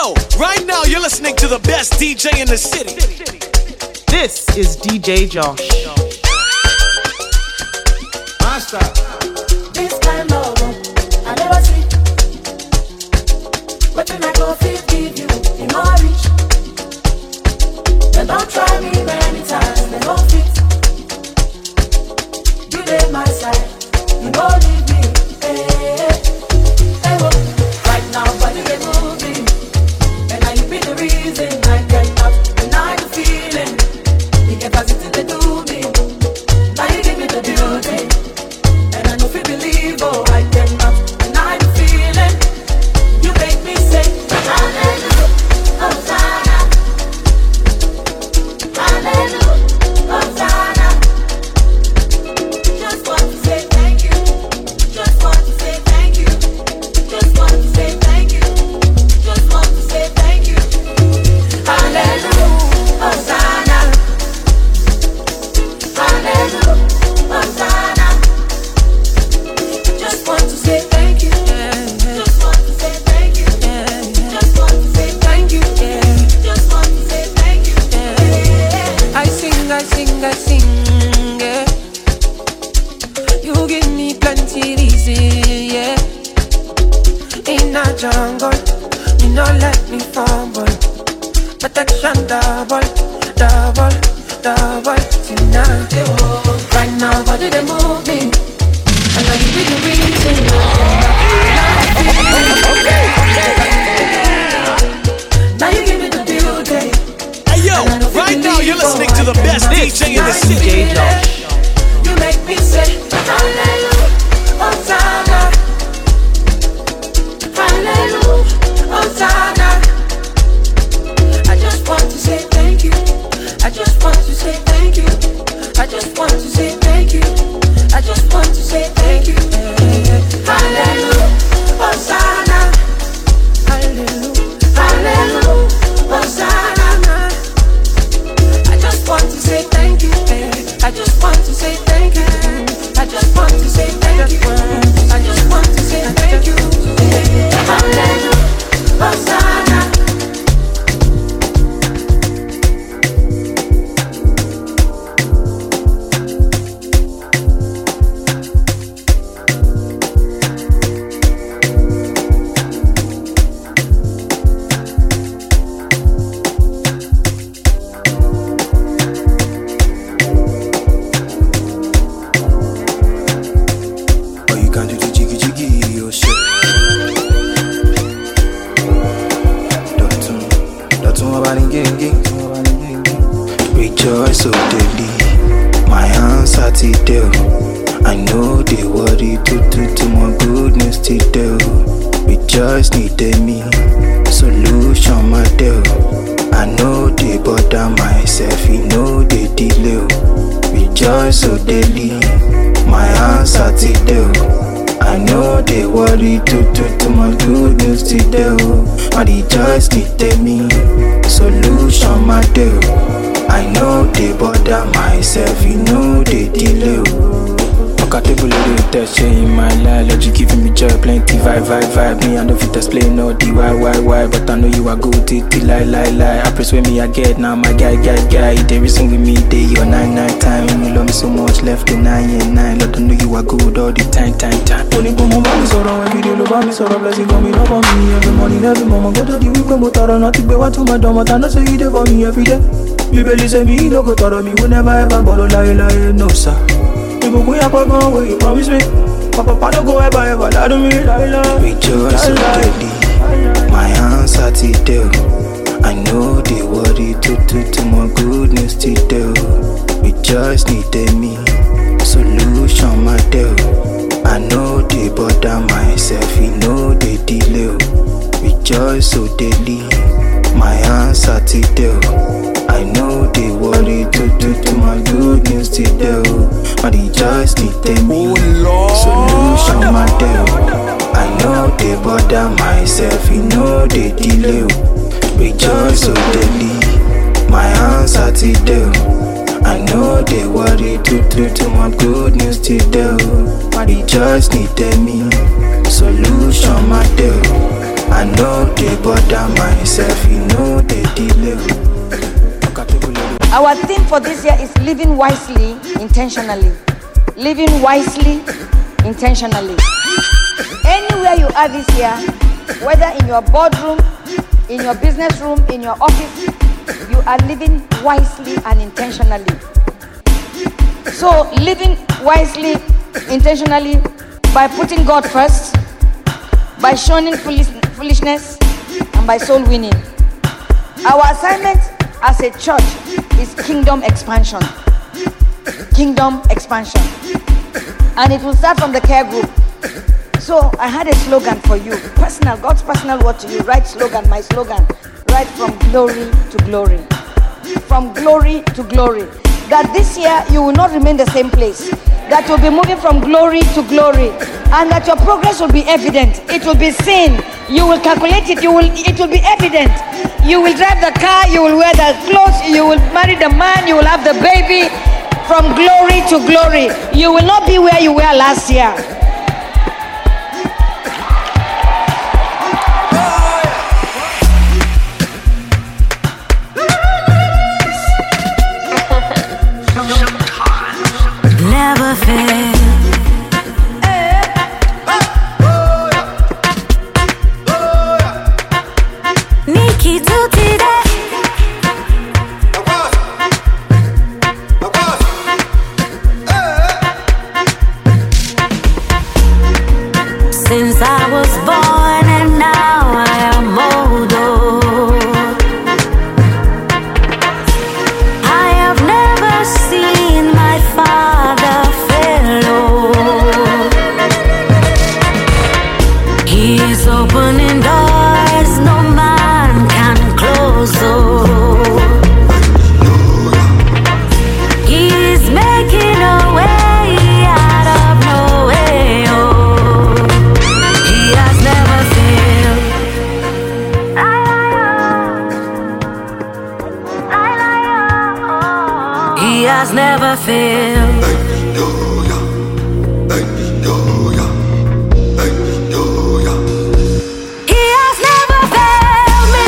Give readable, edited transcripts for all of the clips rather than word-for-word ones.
Yo, right now you're listening to the best DJ in the city. This is DJ Josh. Master. This kind of love, I never see. What can I go fit give you in my reach? They don't try me many times, they don't fit. You dey my side, you don't leave me. Hey, hey, well, right now, body they moving, and now you be the reason I get up, and I the feeling. You get positive, they do me. Now you give me the beauty, and I know if you believe, oh, I get up, and I the feeling. You make me say, hallelujah, Hosanna, hallelujah, Hosanna. Just want to say thank you. Just want to say thank you. Just want to say thank you. Just want to say thank you. Hallelujah, Hosanna, hallelujah, Hosanna. Just want to say thank you. Just want to say thank you. Just want to say thank you. Just want to say thank you. I sing, yeah. You give me plenty reason, yeah. In a jungle, you not let me fumble. Protection double, double, double tonight. Right now, body they move me, and I give you the reason. Now you give me the beauty. Hey yo, right now you're listening to the best DJ in the city. DJ Josh. You make me say hallelujah, Hosanna, hallelujah, Hosanna. I just want to say thank you. I just want to say thank you. I just want to say thank you. I just want to say thank you. Hallelujah, Hosanna, hallelujah, hallelujah, Hosanna. I just want to say thank you. I just want to say thank you. I just want to say thank you. I just want to say thank you. Hallelujah, Hosanna. Oh, you can do the jiggy jiggy, oh shit. Dotun wabaringengi. Rejoice, oh daily. My hands are today. I know they worry to my goodness today. Rejoice needed me. Solution my deal. I know they bother myself. You know they delay. Rejoice, oh daily. My hands are today. I know they worry to my good news today. I rejoice needed me. Solution my deal. I know they bother myself. You know they delay. Compatible with the test in my life. Lord, you giving me joy, plenty vibe. Me, I know fit explain all the why. But I know you are good, lie. I press with me, I get now, my guy. They reason with me, day or night time. You love me so much, left the 9. Lord, I know you are good all the time. Only go mama, me so wrong, every day, love me so wrong, blessing coming up on me. Every morning, every moment, go to the week, but I don't know to be what to my dumb, but I know so you there for me every day. You believe say me, no go to me, we never ever borrow, lie, no sir. You go up on where you promise me. Papa, don't go ever, lie to me, lie. Rejoice, so daily. My hands are today. I know they worry to my goodness today. Rejoice needed me. Solution my deal. I know they bother myself. You know they delay. Rejoice, so daily. My hands are today. I know they worry to my good news today. I rejoice needed me. Solution my deal. I know they bother myself. You know they delay. Rejoice, so daily. My hands are today. I know they worry to my good news today. I rejoice needed me. Solution my deal. I know they bother myself, you know they delay. Our theme for this year is living wisely, intentionally. Living wisely, intentionally. Anywhere you are this year, whether in your boardroom, in your business room, in your office, you are living wisely and intentionally. So living wisely, intentionally, by putting God first, by shunning foolishness, and by soul winning. Our assignment as a church is kingdom expansion. Kingdom expansion. And it will start from the care group. So I had a slogan for you. Personal, God's personal word to you. Write slogan, my slogan. Write from glory to glory. From glory to glory. That this year you will not remain the same place. That you'll be moving from glory to glory. And that your progress will be evident. It will be seen. You will calculate it. It will be evident. You will drive the car. You will wear the clothes. You will marry the man. You will have the baby. From glory to glory. You will not be where you were last year. Never fail. Nikki Tutti de. Since I was born and now I am older, I have never seen my father fail. He's opening doors no man can close. He's making a way out of no way. He has never failed. He has never failed. He has never failed me.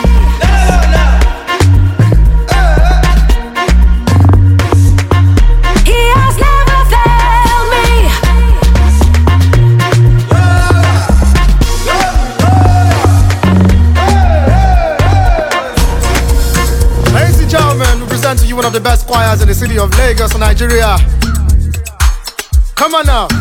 He has never failed me. Ladies and gentlemen, we present to you one of the best choirs in the city of Lagos, Nigeria. Come on now.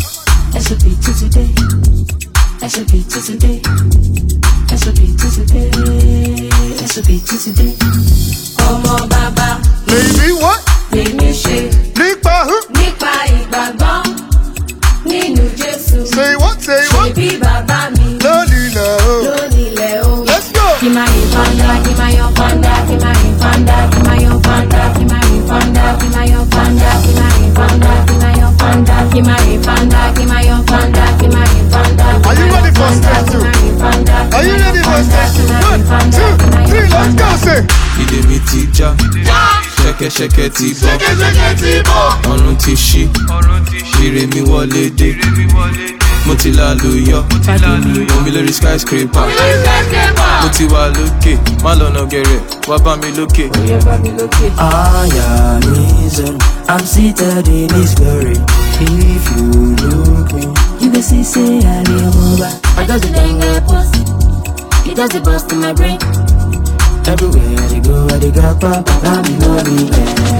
SOP to today. SOP to today. SOP to today. SOP to today. Ọmọ bàbá. Lady, what? Lèmi ṣe. Nípa who? Nípa ìgbàgbọ́. Nínú Jésù. Say what? Say what? Ṣebí bàbá mi. Lónìí náà. Lónílẹ̀ o. Let's go. Kí máa yín fanda, kí máa yọ fanda, kí máa yín fanda, kí máa yọ fanda, kí máa yín fanda, kí máa yọ fanda, kí máa yín fanda, kí máa yọ fanda, kí máa yín fanda, kí máa yọ fanda, kí máa yín fanda. Are you ready for stage two? Are you ready for stage two? 1, 2, 3, let's go, say. Ìdè mi ti já, ṣẹ̀kẹ̀ṣẹ̀kẹ̀ ti bọ́, ọ̀run ti ṣí, ire mi wọlé dé, mo ti lálùyọ, omi lórí skyscraper, mo ti wà lókè, má lọ́nà gẹ̀rẹ̀, wá bá mi lókè. I am his own. I'm seated in his glory. If you look me, You can see, say I live over. I does the thing I post. It does the bust in my brain. everywhere they go, I they got papa, I'm lonely.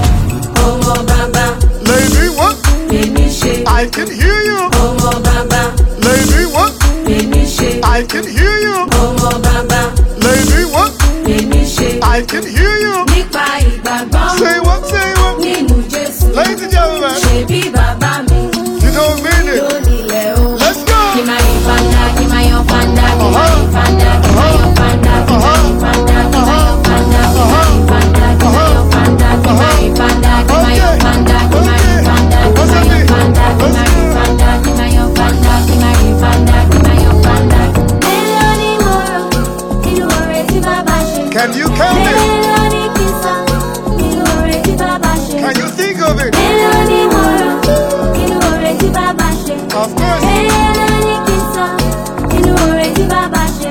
Ọmọ bàbá. Lady, what? Lèmi ṣe. I can hear you. Ọmọ bàbá. Lady, what? Lèmi ṣe. I can hear you. Ọmọ bàbá. Lady, what? Lèmi ṣe. I can hear you. Nípa ìgbàgbọ́. Say what? Say what? Nínú Jésù. Ladies and gentlemen, Ṣebí bàbá mi. you don't mean it. Lónílẹ̀ o. Let's go. Kí máa yín fanda, kí máa yọ fanda, kí máa yín fanda, kí máa yọ fanda, kí máa yín fanda, kí máa yọ fanda, kí máa yín fanda, kí máa yọ fanda, kí máa yín fanda, kí máa yọ fanda, kí máa yín fanda, kí máa yọ fanda, kí máa yín fanda, kí máa yọ fanda, kí máa yín fanda, kí máa yọ fanda. Mélòó ni mo rò nínú oore tí bàbá ṣe? Can you count it? Mélòó ni kí n sọ nínú oore tí bàbá ṣe? Can you think of it? Mélòó ni mo rò nínú oore tí bàbá ṣe? Of course. Mélòó ni kí n sọ nínú oore tí bàbá ṣe?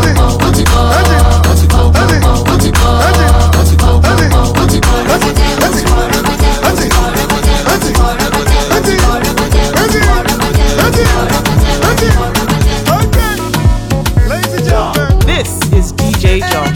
This is DJ Josh.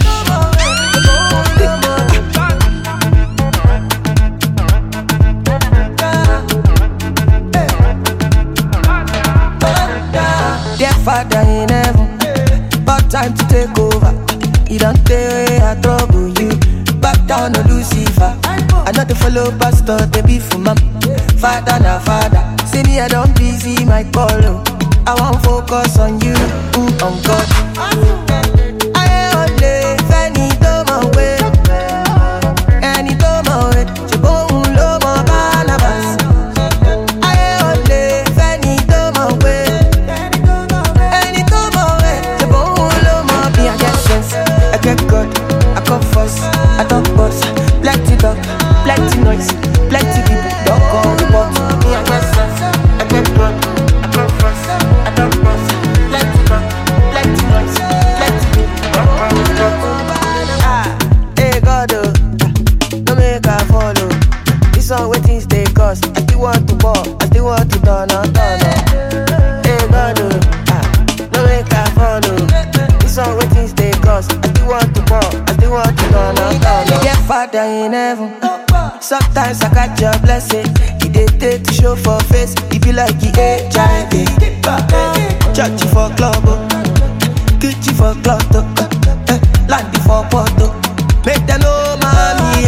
Dear Father in heaven, about time to take over. You don't take away I trouble you. Back down to Lucifer. I know the follow pastor, they be for mom. Father na father. See me, I don't busy my call. I won't focus on you, on God. I only Fanny do my way. And he do my way. Jabon lo my Barnabas. I only Fanny do my way. And he do my way. Jabon lo my be I get sense. I get God. I come first. I talk boss. Plenty talk, plenty noise, plenty people. Don't call the boss. Me I get sense. I get God. I come first. I talk boss. Plenty talk, plenty noise, plenty people. Don't call the boss. Hey God, don't make I follow. This all what things they cost. I still want to ball. I still want to turn on. Hey God, don't make I follow. This all what things they cost. I still want to ball. I still want to turn on. Get Father in heaven. Sometimes I catch your blessing. He did take to show for face. He be like he HIV. Church for club, Gucci for club, Landy for Porto. Make them know mommy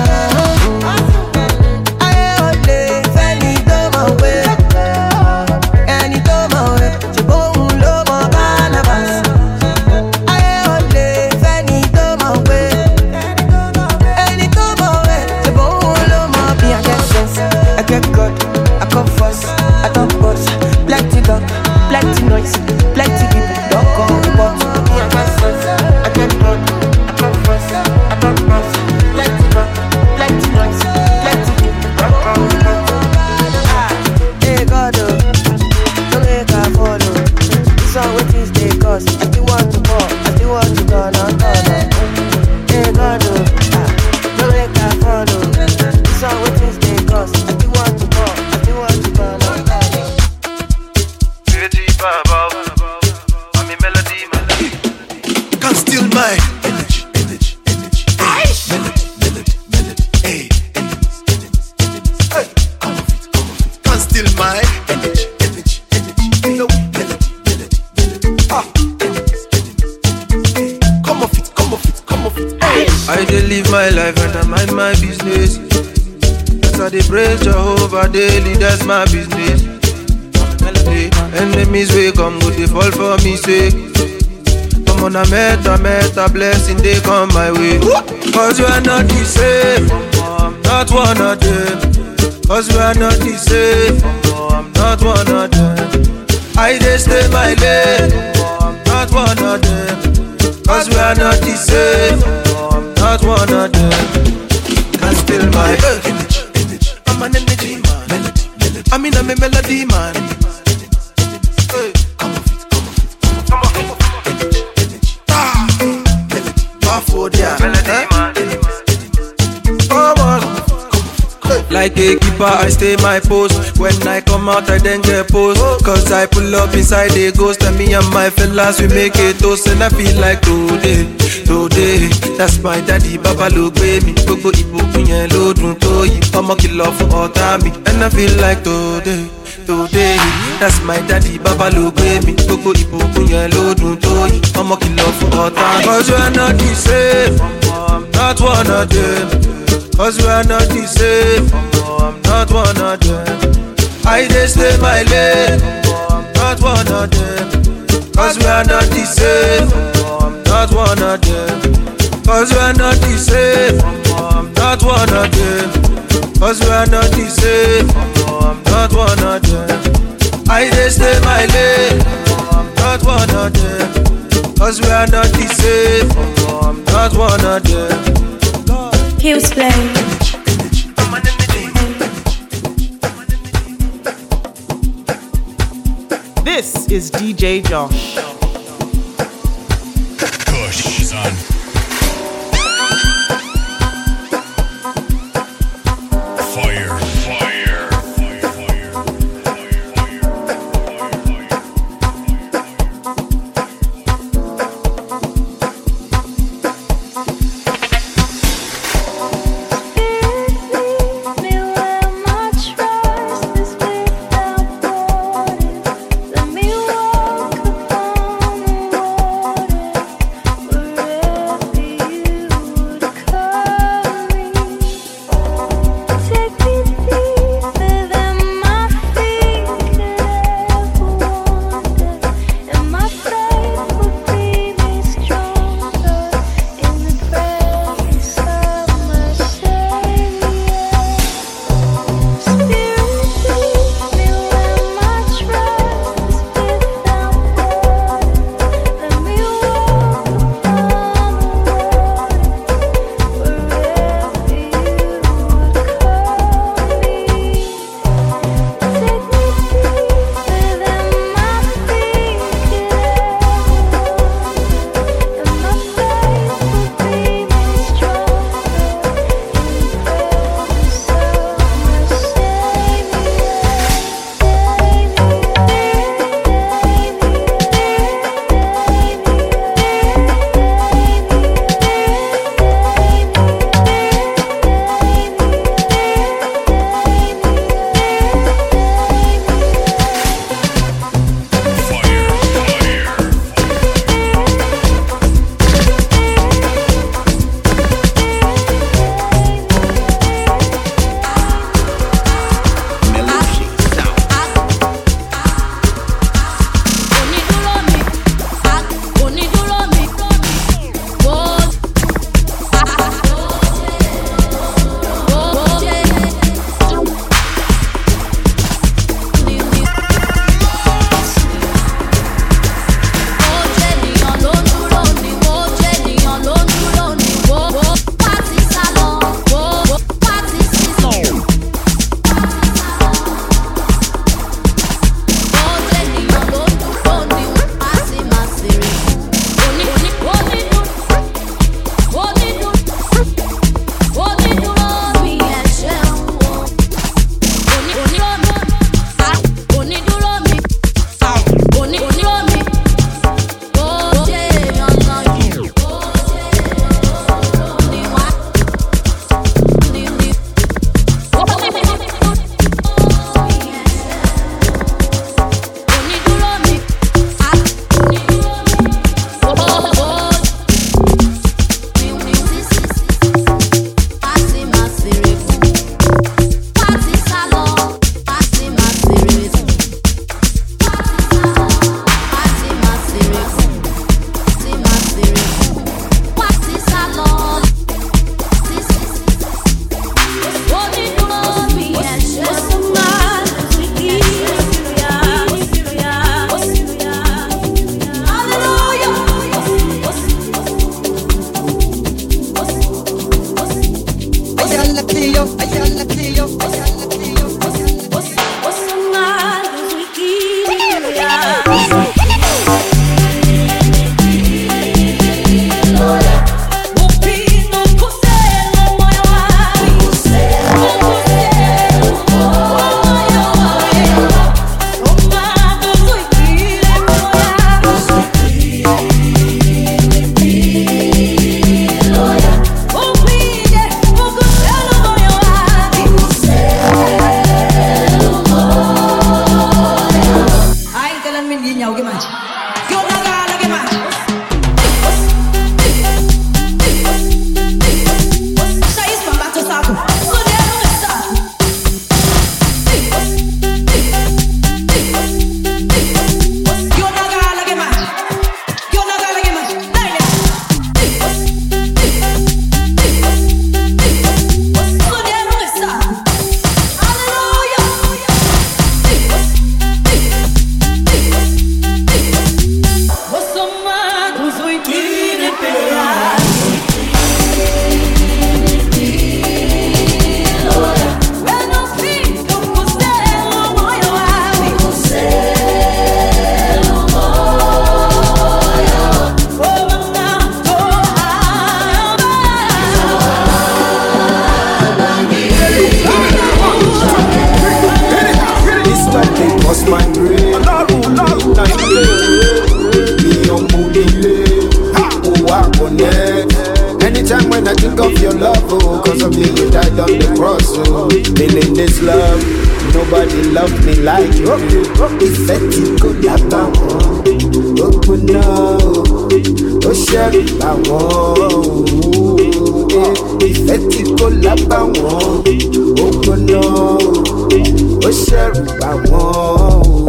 I only Fanny do my way. And he do my way. Jabon lo my Barnabas. I only Fanny do my way. And he do my way. Jabon lo my be I get sense. I get God. I come first. I talk boss. Plenty talk, plenty noise, plenty people. Don't call the boss. Me I get sense. I get God. I come first. I talk boss. Plenty talk, plenty noise, plenty people. Don't call the boss. Hey God, don't make I follow. This all what things they cost. I still want to ball. I still want to turn on. Hey God, don't make I follow. This all what things they cost. I still want to ball. I still want to turn on. I'm a melody. Can't steal my energy. Hey, come off it. Can't steal my energy. No, melody. Come off it. Hey. I dey live my life and I mind my business. As I dey praise Jehovah daily, that's my business. Melody. Enemies will come, go they fall for me sake. Come on, I met a blessing, they come my way. Cause you are not the same, I'm not one of them. Cause you are not the same, I'm not one of them. I dey stay my lane, I'm not one of them. Cause we are not the same, I'm not one of them. Can't steal my energy. I'm an energy man, melody. I mean I'm a melody man. Hey. Come off it. Like a keeper, I stay my post. When I come out, I then get post. Cause I pull up inside the ghost. And me and my fellas, we make a toast. And I feel like today. That's my daddy, Baba look baby. Gbogbo ìbùkún yẹn ló dùn tó yìí. Ọmọ kìlọ̀ fún ọ̀tá mi. And I feel like today. That's my daddy, Baba look baby. Gbogbo ìbùkún yẹn ló dùn tó yìí. Ọmọ kìlọ̀ fún ọ̀tá mi. Cause you are not the same, I'm not one of them. Cause we are not the same, I'm not one of them. I dey stay my lane, I'm not one of them. Cause we are not the same, I'm not one of them. Cause we are not the same. I'm not one of them. Cause we are not the same. I'm not one of them. I just stay my lane. I'm not one of them. Cause we are not the same. I'm not one of them. Heels play. This is DJ Josh. Push, son. Fire, fire, fire, fire, Let me walk upon the water. Cause of me you died on the cross, oh. Feeling this love, nobody loved me like you do. Ìfẹ́ tí kò lábàwọ́n, ó gbóná, ó ṣẹ́rù bà wọ́n. Ìfẹ́ tí kò lábàwọ́n, ó gbóná, ó ṣẹ́rù bà wọ́n.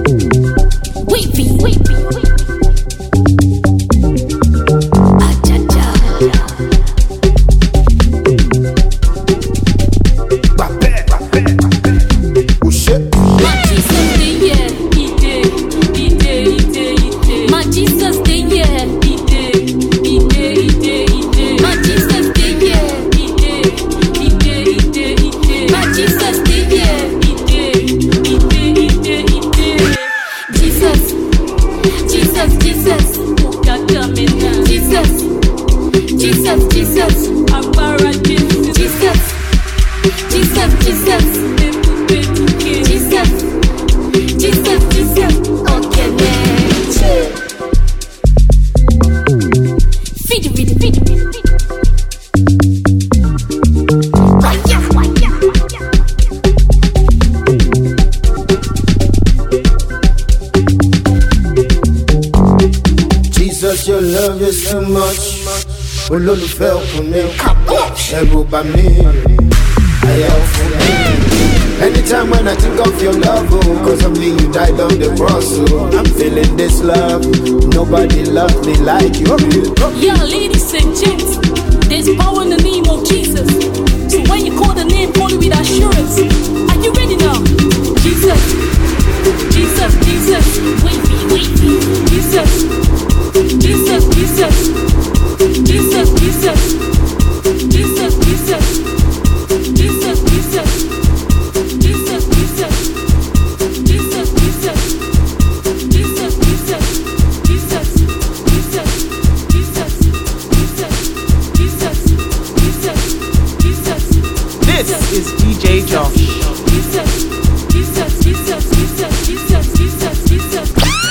Your love is too much. Olólùfẹ́ ọkùnrin, ẹ̀rù bà mí, àyà ọ̀fun mi. Anytime when I think of your love, oh, cause of me you died on the cross, oh. I'm feeling this love, nobody loves me like you do. Yeah, ladies and gents, there's power in the name of Jesus. So when you call the name, call it with assurance. Are you ready now? Jesus, Jesus, Jesus, wait, Jesus. Jesus, Jesus, Jesus, Jesus, Jesus, Jesus, Jesus, Jesus, Jesus, Jesus, Jesus, Jesus, Jesus, Jesus, Jesus, Jesus, Jesus, Jesus, Jesus, Jesus. This is DJ Josh. Jesus, Jesus, Jesus, Jesus, Jesus, Jesus, Jesus.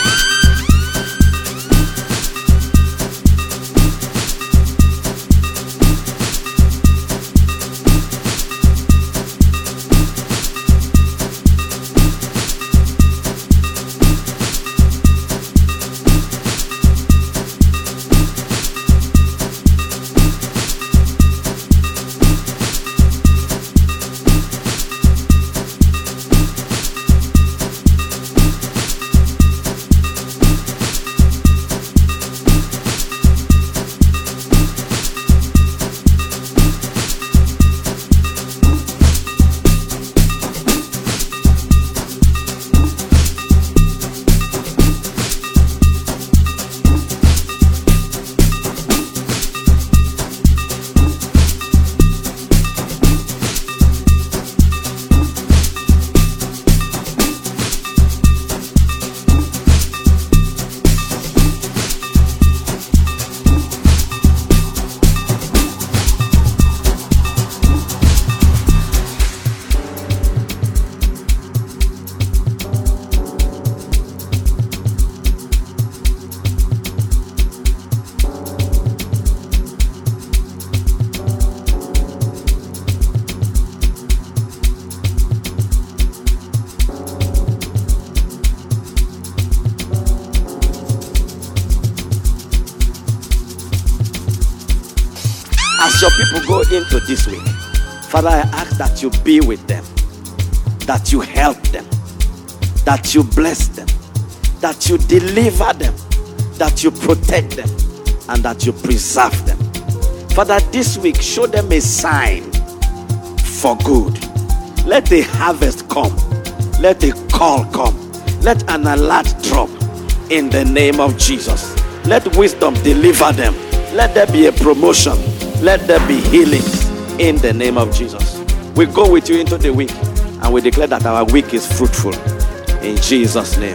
As your people go into this week, Father, I ask that you be with them, that you help them, that you bless them, that you deliver them, that you protect them, and that you preserve them. Father, this week, show them a sign for good. Let the harvest come. Let the call come. Let an alert drop in the name of Jesus. Let wisdom deliver them. Let there be a promotion. Let there be healings in the name of Jesus. We go with you into the week and we declare that our week is fruitful in Jesus' name.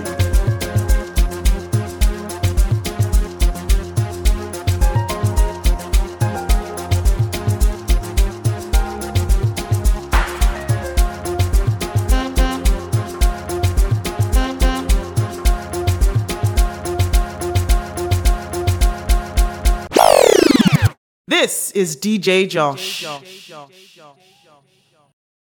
This is DJ Josh.